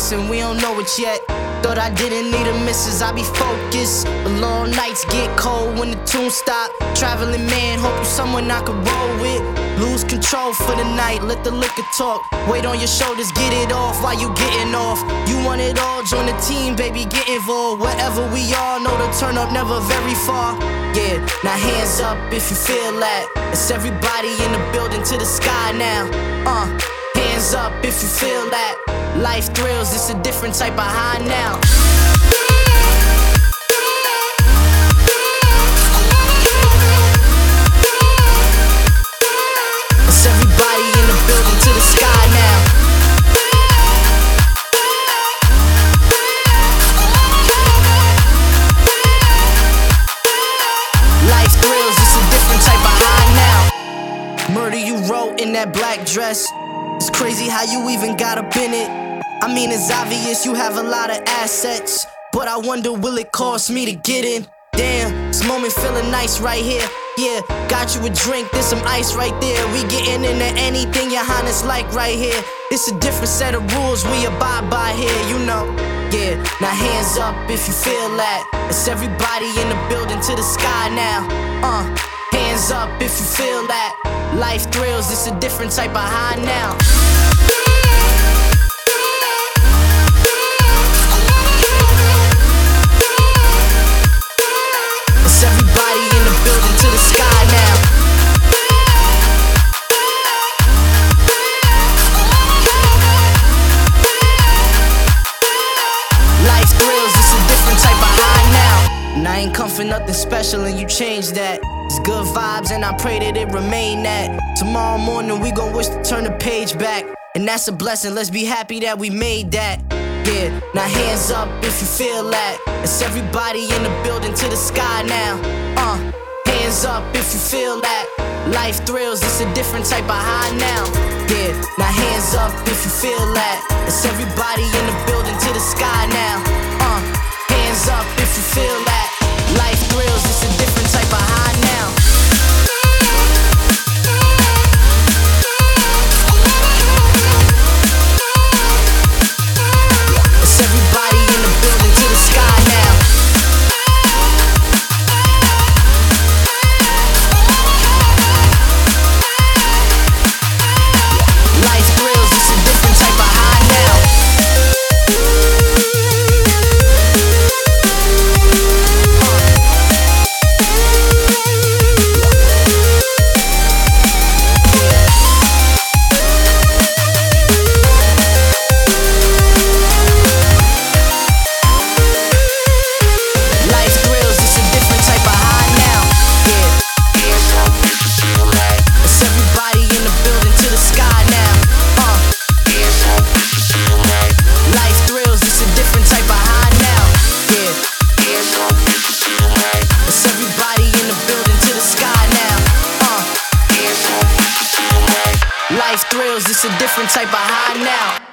and we don't know it yet. Thought I didn't need a missus, I be focused. But long nights get cold when the tune stop. Traveling man, hope you someone I could roll with. Lose control for the night, let the liquor talk. Weight on your shoulders, get it off while you getting off. You want it all, join the team, baby, get involved. Wherever we are, know the turn up never very far. Yeah, now hands up if you feel that. It's everybody in the building to the sky now. Hands up if you feel that. Life thrills, it's a different type of high now. It's everybody in the building to the sky now. Life thrills, it's a different type of high now. Murder you wrote in that black dress. It's crazy how you even got up in it. I mean, it's obvious you have a lot of assets, but I wonder, will it cost me to get in? Damn, this moment feeling nice right here. Yeah, got you a drink, there's some ice right there. We getting into anything your highness like right here. It's a different set of rules we abide by here, you know. Yeah, now hands up if you feel that. It's everybody in the building to the sky now. Hands up if you feel that. Life thrills, it's a different type of high now. It's everybody in the building to the sky now. Life thrills, it's a different type of high now. And I ain't come for nothing special and you changed that. It's good vibes and I pray that it remain that. Tomorrow morning we gon' wish to turn the page back, and that's a blessing, let's be happy that we made that. Yeah, now hands up if you feel that. It's everybody in the building to the sky now. Hands up if you feel that. Life thrills, it's a different type of high now. Yeah, now hands up if you feel that. It's everybody in the building to the sky now. Hands up if you feel that. Life thrills, it's a different type of high now. It's everybody in the building to the sky now. Life thrills, it's a different type of high now. Life thrills, it's a different type of high now.